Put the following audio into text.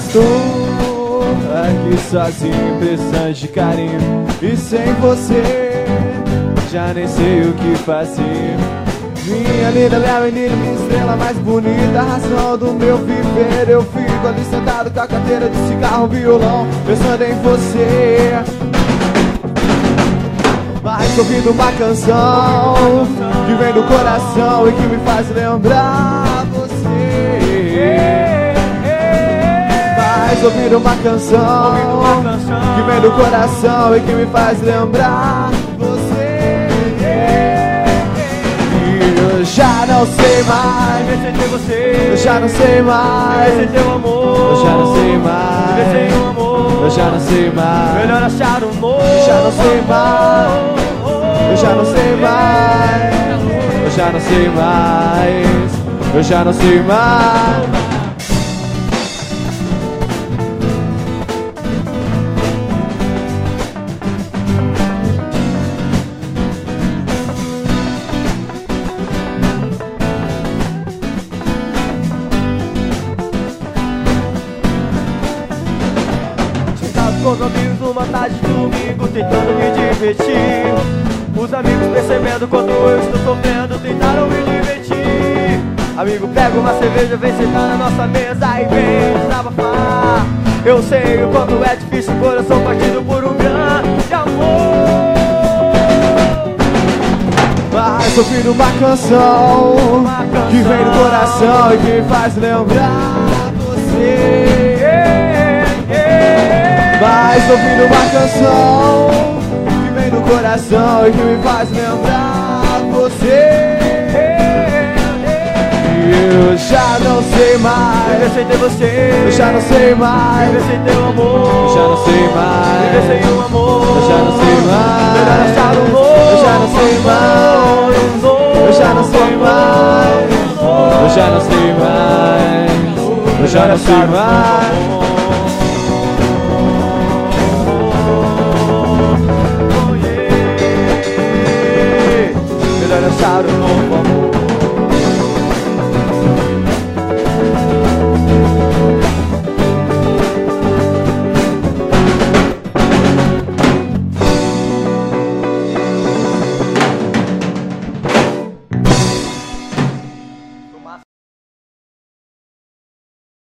Estou aqui sozinho, precisando de carinho, e sem você já nem sei o que fazer. Minha linda, minha menina, minha estrela mais bonita, a razão do meu viver. Eu fico ali sentado com a carteira de cigarro, violão, pensando em você. Mas ouvindo uma canção que vem do coração e que me faz lembrar você. Mas ouvindo uma canção que vem do coração e que me faz lembrar você. Eu já não sei mais viver sem ter você. Eu já não sei mais viver sem teu amor. Eu já não sei mais viver sem um amor. Eu já não sei mais melhor achar um novo. Eu já não sei mais Eu já não sei mais Eu já não sei mais Eu já não sei mais. Com os amigos numa tarde de domingo, tentando me divertir. Os amigos percebendo quando eu estou sofrendo, tentaram me divertir. Amigo, pega uma cerveja, vem sentar na nossa mesa e vem desabafar. Eu sei o quanto é difícil o coração partido por um grande amor. Mas ouvindo uma canção que vem do coração e que me faz lembrar você. Mas ouvindo uma canção que vem do coração e que me faz lembrar você. Eu já não sei mais viver sem ter você. Eu já não sei mais viver sem teu amor. Eu já não sei mais viver sem um amor. Eu já não sei mais melhor achar um novo. Eu já não sei mais Eu já não sei mais Eu já não sei mais Eu já não sei mais. Melhor achar um novo amor.